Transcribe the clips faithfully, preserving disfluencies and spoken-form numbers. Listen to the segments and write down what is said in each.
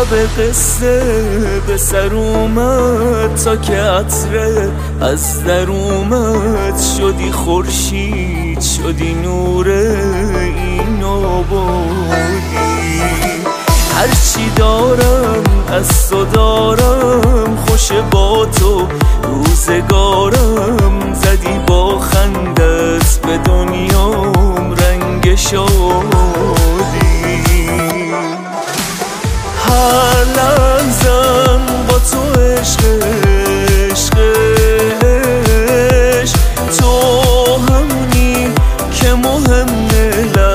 شب قصه به سر اومد تا که عطره از در اومد، شدی خورشید شدی نور این آبادی. هرچی دارم از تو دارم، خوش با تو روزگارم، زدی با خندت به دنیام رنگ شادی. هر لحظم با تو عشق عشق عشق، تو همونی که مهمه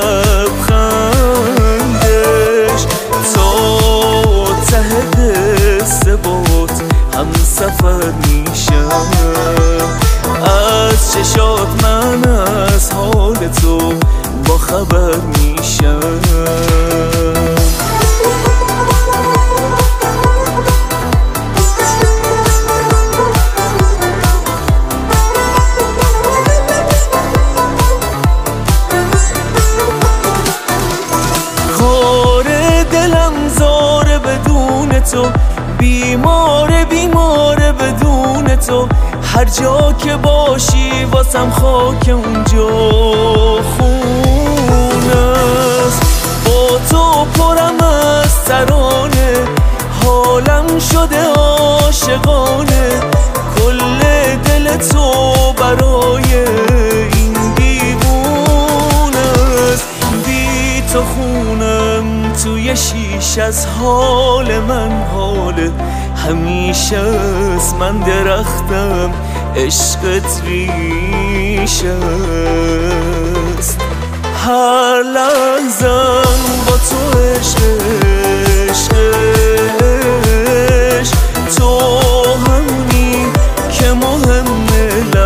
لبخندش، تا ته قصه بات هم سفر میشم. از چشات من از حال تو با خبر میشم. تو بیماره بیماره بدون تو، هر جا که باشی واسم خاک اونجا خونه است. با تو پرم از ترانه، حالم شده عاشقانه، کل دل تو برای این دیوونه است. بی تو خونم توی شیش از حال من حال همیشه از من درختم، عشقت ریش است. هر لحظم با تو عشق عشق عشق، تو همونی که مهمه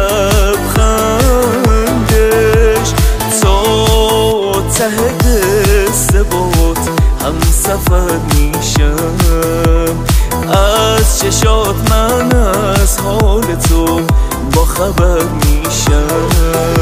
لبخندش، تا ته قصه بات هم سفر میشم. از چشات من از حال تو با خبر میشم.